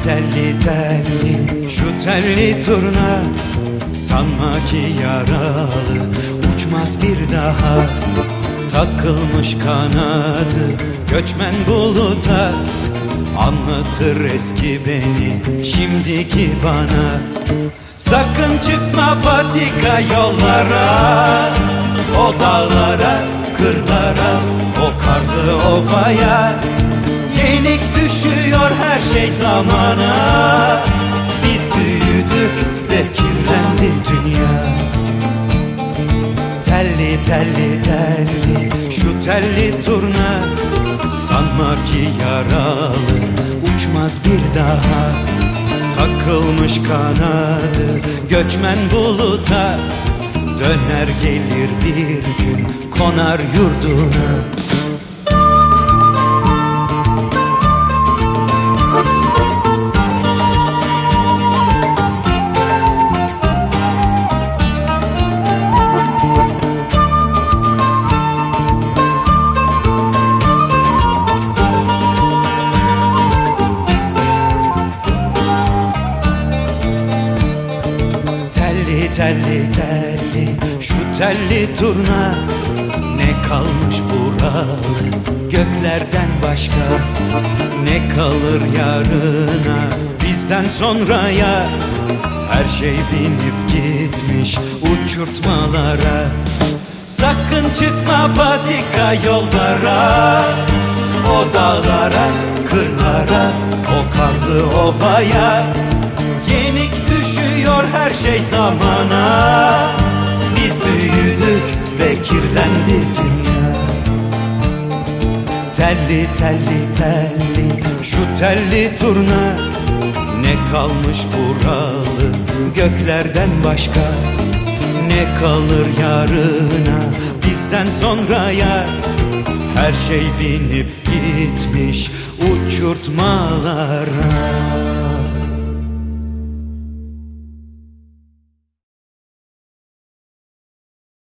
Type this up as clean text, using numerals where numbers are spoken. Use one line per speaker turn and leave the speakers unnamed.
Telli telli şu telli turna, sanma ki yaralı uçmaz bir daha. Takılmış kanadı göçmen buluta, anlatır eski beni şimdiki bana. Sakın çıkma patika yollara, o dağlara, kırlara, o karlı ovaya. Yenik düşüyor her şey zamana, biz büyüdük ve kirlendi dünya. Telli telli telli şu telli turna, sanma ki yaralı uçmaz bir daha. Takılmış kanadı göçmen buluta, döner gelir bir gün konar yurduna. Telli telli şu telli turna, ne kalmış buralı göklerden başka? Ne kalır yarına bizden sonraya? Her şey binip gitmiş uçurtmalara. Sakın çıkma patika yollara, o dağlara, kırlara, o karlı ovaya. Yenik düşüyor her şey zamana, biz büyüdük ve kirlendi dünya. Telli telli telli şu telli turna, ne kalmış buralı göklerden başka? Ne kalır yarına bizden sonraya? Her şey binip gitmiş uçurtmalara.